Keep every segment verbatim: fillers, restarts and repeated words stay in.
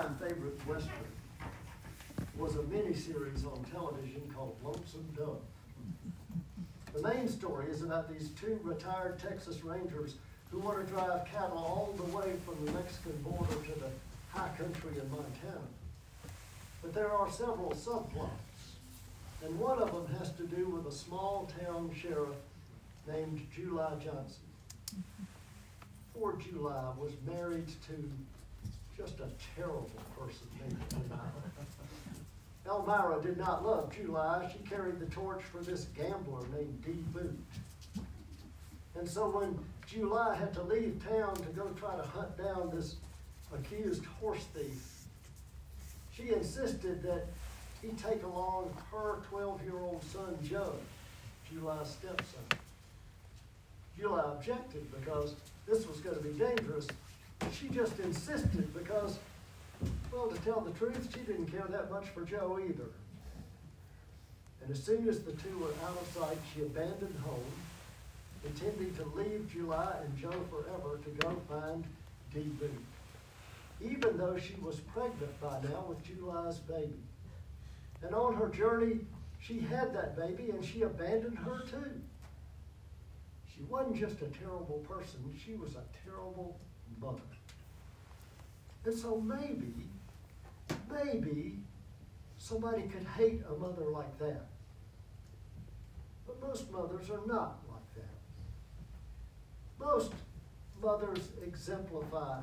all-time favorite Western was a miniseries on television called Lonesome Dove. The main story is about these two retired Texas Rangers who want to drive cattle all the way from the Mexican border to the high country in Montana. But there are several subplots, and one of them has to do with a small town sheriff named July Johnson. Poor July was married to just a terrible person named Elmira. Elmira did not love July. She carried the torch for this gambler named D. Boot. And so when July had to leave town to go try to hunt down this accused horse thief, she insisted that he take along her twelve-year-old son, Joe, July's stepson. July objected because this was going to be dangerous. She just insisted because, well, to tell the truth, she didn't care that much for Joe either. And as soon as the two were out of sight, she abandoned home, intending to leave July and Joe forever to go find D. Boot, even though she was pregnant by now with July's baby. And on her journey, she had that baby and she abandoned her too. She wasn't just a terrible person, she was a terrible mother. And so maybe, maybe somebody could hate a mother like that. But most mothers are not like that. Most mothers exemplify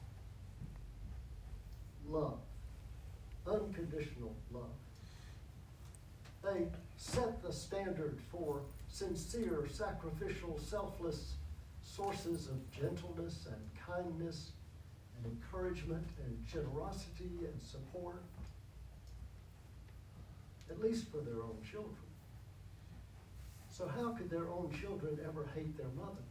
love, unconditional love. They set the standard for sincere, sacrificial, selfless sources of gentleness and kindness and encouragement and generosity and support, at least for their own children. So how could their own children ever hate their mothers?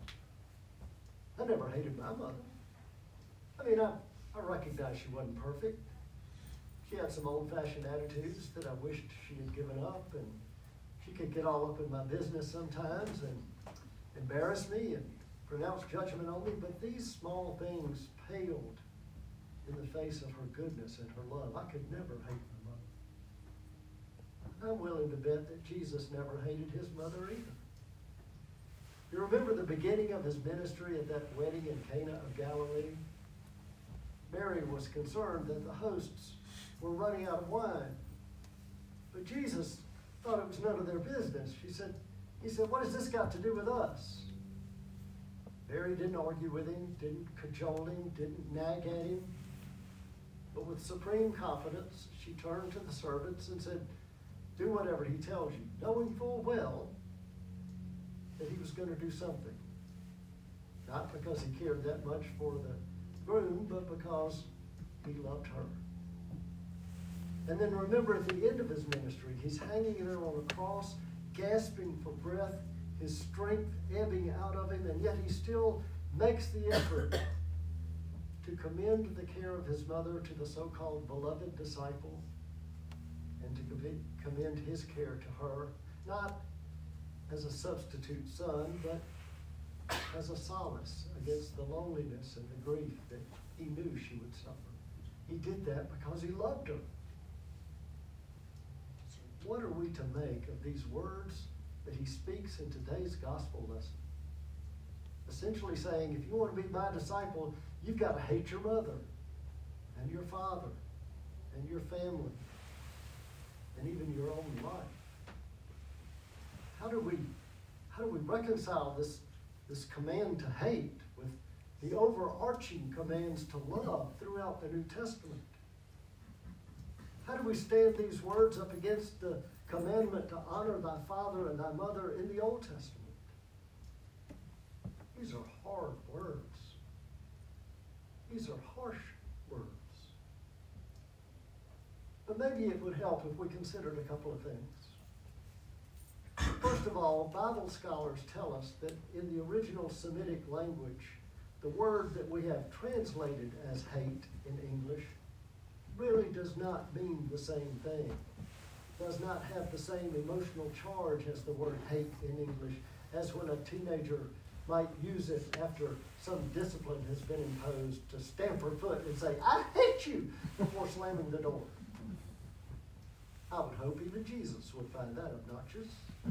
I never hated my mother. I mean, I, I recognize she wasn't perfect. She had some old-fashioned attitudes that I wished she had given up, and she could get all up in my business sometimes and embarrass me and pronounce judgment on me, but these small things paled in the face of her goodness and her love. I could never hate my mother. I'm willing to bet that Jesus never hated his mother either. You remember the beginning of his ministry at that wedding in Cana of Galilee? Mary was concerned that the hosts were running out of wine. But Jesus thought it was none of their business. She said, he said, what has this got to do with us? Mary didn't argue with him, didn't cajole him, didn't nag at him. But with supreme confidence, she turned to the servants and said, do whatever he tells you, knowing full well that he was going to do something. Not because he cared that much for the groom, but because he loved her. And then remember, at the end of his ministry, he's hanging there on a cross, gasping for breath, his strength ebbing out of him, and yet he still makes the effort to commend the care of his mother to the so-called beloved disciple and to commend his care to her, not as a substitute son, but as a solace against the loneliness and the grief that he knew she would suffer. He did that because he loved her. So what are we to make of these words that he speaks in today's gospel lesson? Essentially saying, if you want to be my disciple, you've got to hate your mother and your father and your family and even your own life. How do we, how do we reconcile this, this command to hate with the overarching commands to love throughout the New Testament? How do we stand these words up against the commandment to honor thy father and thy mother in the Old Testament? These are hard words. These are harsh words. But maybe it would help if we considered a couple of things. First of all, Bible scholars tell us that in the original Semitic language, the word that we have translated as hate in English really does not mean the same thing. Does not have the same emotional charge as the word hate in English, as when a teenager might use it after some discipline has been imposed to stamp her foot and say, "I hate you," before slamming the door. I would hope even Jesus would find that obnoxious.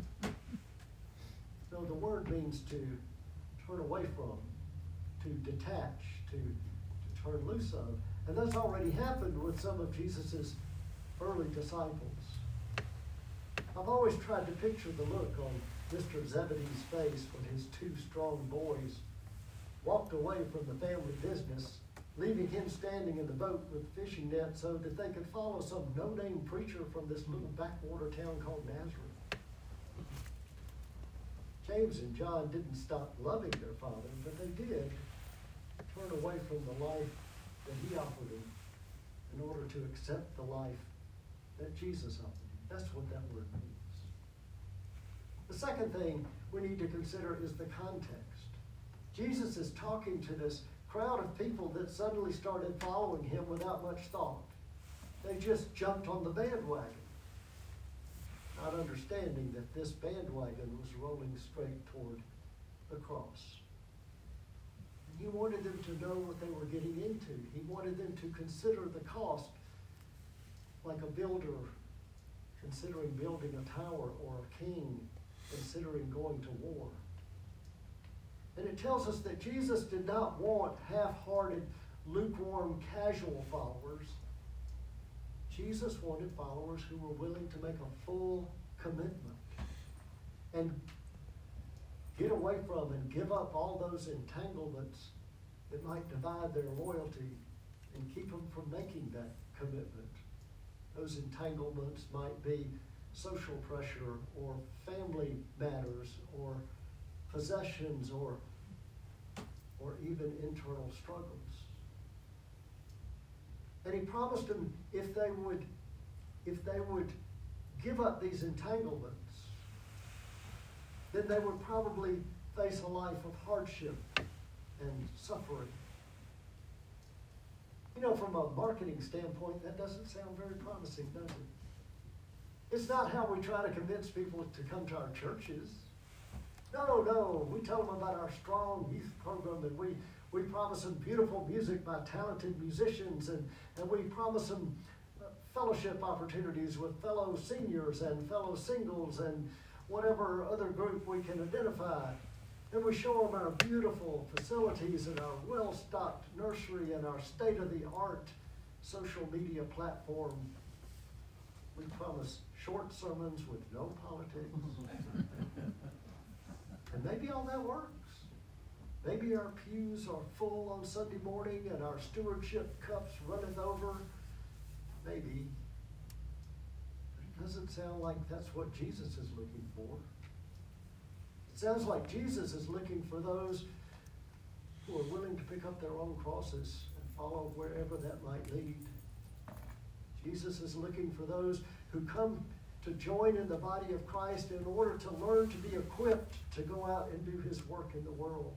No, the word means to turn away from, to detach, to, to turn loose of. And that's already happened with some of Jesus's early disciples. I've always tried to picture the look on Mister Zebedee's face when his two strong boys walked away from the family business, leaving him standing in the boat with the fishing net so that they could follow some no-name preacher from this little backwater town called Nazareth. James and John didn't stop loving their father, but they did turn away from the life that he offered them in order to accept the life that Jesus offered them. That's what that word means. The second thing we need to consider is the context. Jesus is talking to this crowd of people that suddenly started following him without much thought. They just jumped on the bandwagon, not understanding that this bandwagon was rolling straight toward the cross. And he wanted them to know what they were getting into. He wanted them to consider the cost, like a builder considering building a tower or a king considering going to war. And it tells us that Jesus did not want half-hearted, lukewarm, casual followers. Jesus wanted followers who were willing to make a full commitment and get away from and give up all those entanglements that might divide their loyalty and keep them from making that commitment. Those entanglements might be social pressure or family matters or possessions or or even internal struggles. And he promised them if they would if they would give up these entanglements, then they would probably face a life of hardship and suffering. You know, from a marketing standpoint, that doesn't sound very promising, does it? It's not how we try to convince people to come to our churches. No, no, we tell them about our strong youth program, and we, we promise them beautiful music by talented musicians, and, and we promise them fellowship opportunities with fellow seniors and fellow singles and whatever other group we can identify. And we show them our beautiful facilities and our well-stocked nursery and our state-of-the-art social media platform. We promise short sermons with no politics. And maybe all that works. Maybe our pews are full on Sunday morning and our stewardship cups runneth over. Maybe. But it doesn't sound like that's what Jesus is looking for. It sounds like Jesus is looking for those who are willing to pick up their own crosses and follow wherever that might lead. Jesus is looking for those who come to join in the body of Christ in order to learn to be equipped to go out and do his work in the world.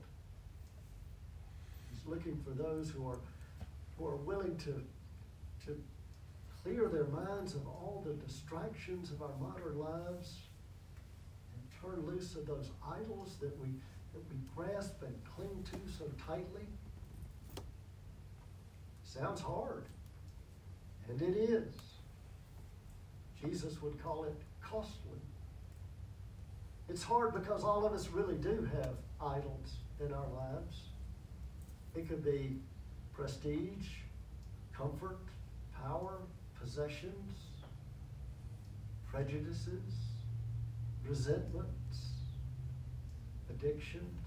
He's looking for those who are, who are willing to, to clear their minds of all the distractions of our modern lives and turn loose of those idols that we, that we grasp and cling to so tightly. Sounds hard, and it is. Jesus would call it costly. It's hard because all of us really do have idols in our lives. It could be prestige, comfort, power, possessions, prejudices, resentments, addictions.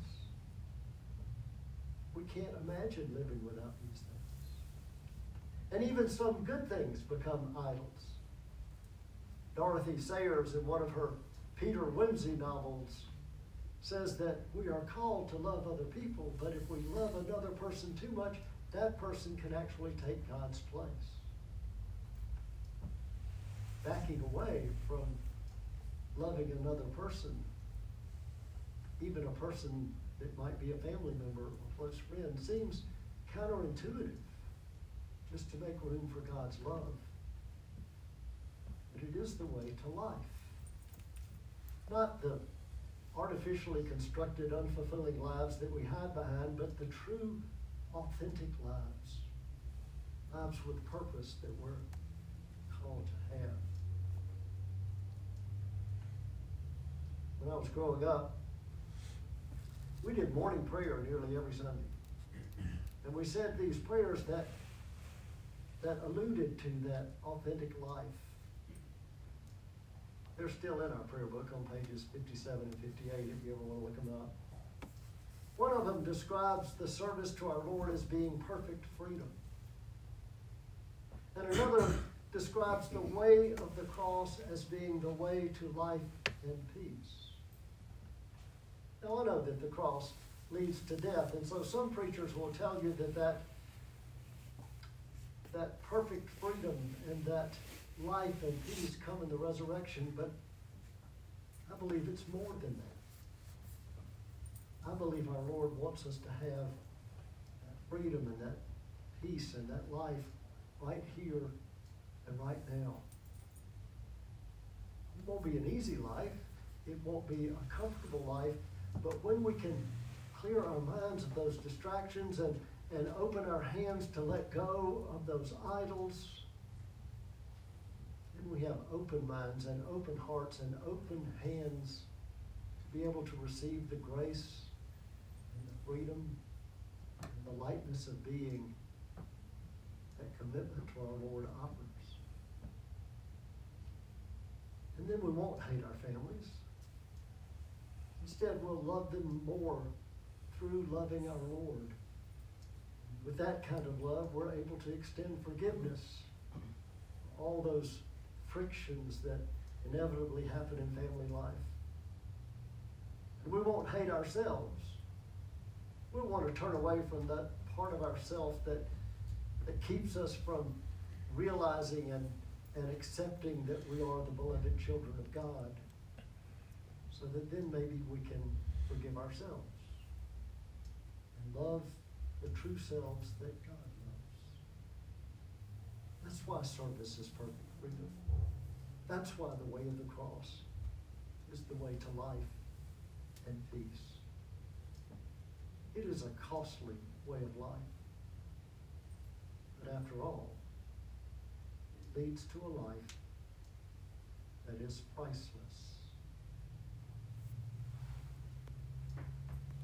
We can't imagine living without these things. And even some good things become idols. Dorothy Sayers, in one of her Peter Wimsey novels, says that we are called to love other people, but if we love another person too much, that person can actually take God's place. Backing away from loving another person, even a person that might be a family member or close friend, seems counterintuitive, just to make room for God's love. But it is the way to life. Not the artificially constructed, unfulfilling lives that we hide behind, but the true, authentic lives. Lives with purpose that we're called to have. When I was growing up, we did morning prayer nearly every Sunday. And we said these prayers that, that alluded to that authentic life. They're still in our prayer book on pages fifty-seven and fifty-eight if you ever want to look them up. One of them describes the service to our Lord as being perfect freedom. And another describes the way of the cross as being the way to life and peace. Now I know that the cross leads to death, and so some preachers will tell you that that, that perfect freedom and that life and peace come in the resurrection, but I believe it's more than that. I believe our Lord wants us to have that freedom and that peace and that life right here and right now. It won't be an easy life. It won't be a comfortable life, but when we can clear our minds of those distractions and, and open our hands to let go of those idols, then we have open minds and open hearts and open hands to be able to receive the grace and the freedom and the lightness of being that commitment to our Lord offers. And then we won't hate our families. Instead, we'll love them more through loving our Lord. With that kind of love, we're able to extend forgiveness. All those frictions that inevitably happen in family life. And we won't hate ourselves. We want to turn away from that part of ourself that, that keeps us from realizing and, and accepting that we are the beloved children of God, so that then maybe we can forgive ourselves and love the true selves that God loves. That's why service is perfect freedom. That's why the way of the cross is the way to life and peace. It is a costly way of life. But after all, it leads to a life that is priceless.